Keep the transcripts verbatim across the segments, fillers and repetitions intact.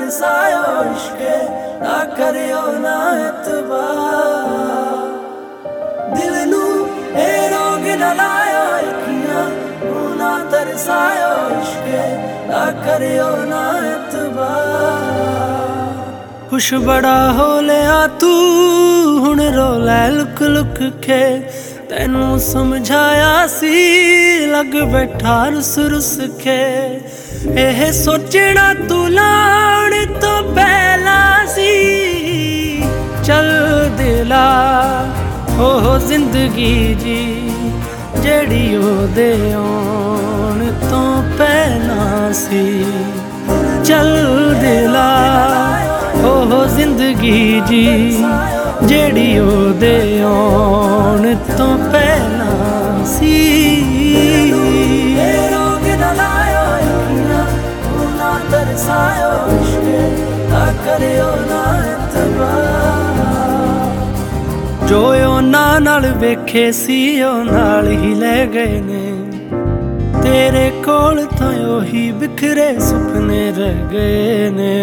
तरसायो इश्के ना करियो ना एतबार दिल नू ए रोग न लायो अखियां ना तरसायो इश्के ना करियो ना एतबार खुश बड़ा हो लिया तू हुण रोला लुक लुक के तैनू समझाया सी लग बैठा रुस रुस के एह सोचना तू लाउण तो पहला सी चल दिला हो जिंदगी जी जेड़ी ओदे आउण तो पहला सी चल दिला हो जिंदगी जी जेड़ी ओदे आउण तो पहला सी तरसायो इश्के ना करियो ना एतबार जो उन्हां नाल वेखे सी ओ नाल ही ले गए ने तेरे कोल तो ओही बिखरे सुपने रह गए ने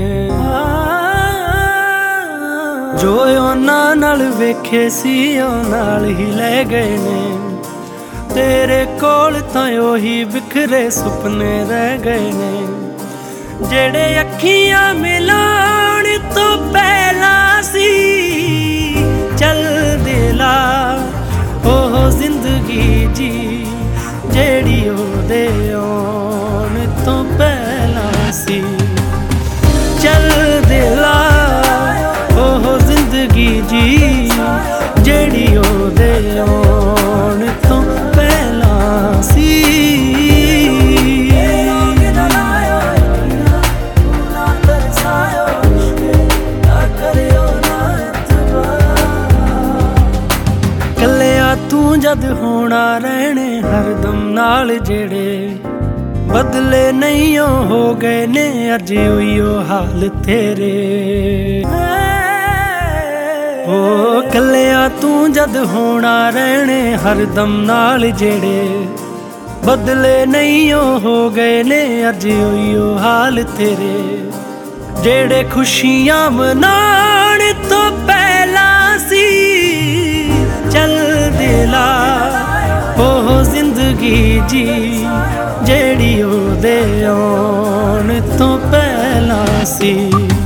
जो उन्हां नाल वेखे सी ओ नाल ही ले गए ने तेरे कोल तो ओही बिखरे सुपने रह गए ने जेड़े अखियां मिलाउण तो पहला सी चल दिला ओ जिंदगी जी जेड़ी ओदे आउण तो पहला सी चल दिला ओ जिंदगी जी जेड़ी ओदे आउण तो पहला सी तू जद होना रहने हरदम नाल जेड़े बदले नहीं हो गए ने अज उइयो हाल तेरे ओ कलिया तू जद होना रहने हरदम नाल जेड़े बदले नहीं हो गए ने अज उइयो हाल तेरे जेड़े खुशियां मनाउण तो पहला सी चल दिला ओ जिंदगी जी जेड़ी ओदे आउण तो पहला सी।